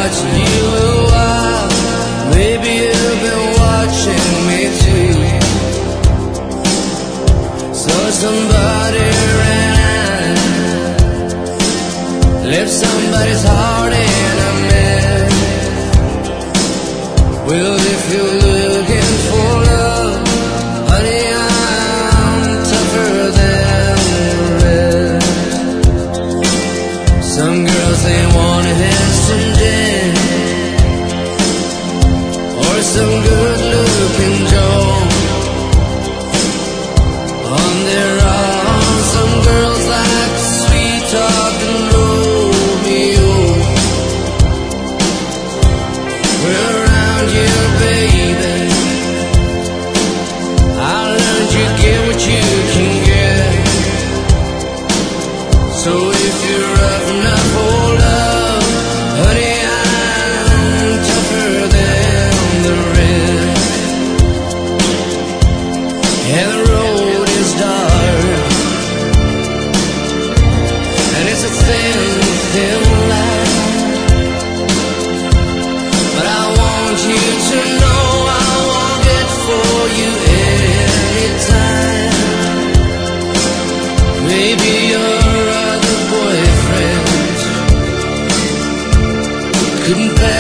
watching you a while. Maybe you've been watching me too. So somebody ran, left somebody's heart in a mess. Well, if you're looking for love, honey, I'm tougher than the rest. Some girls, they want a handsome dad, or some good-looking Joe. On their own, some girls like sweet talking Romeo. We're around you, baby. I learned you get what you can get. So if you're rough enough for love, honey, I'm tougher than the rest. And the road is dark, and it's a thin, thin line. But I want you to know I want it for you anytime. Maybe your other boyfriend couldn't pass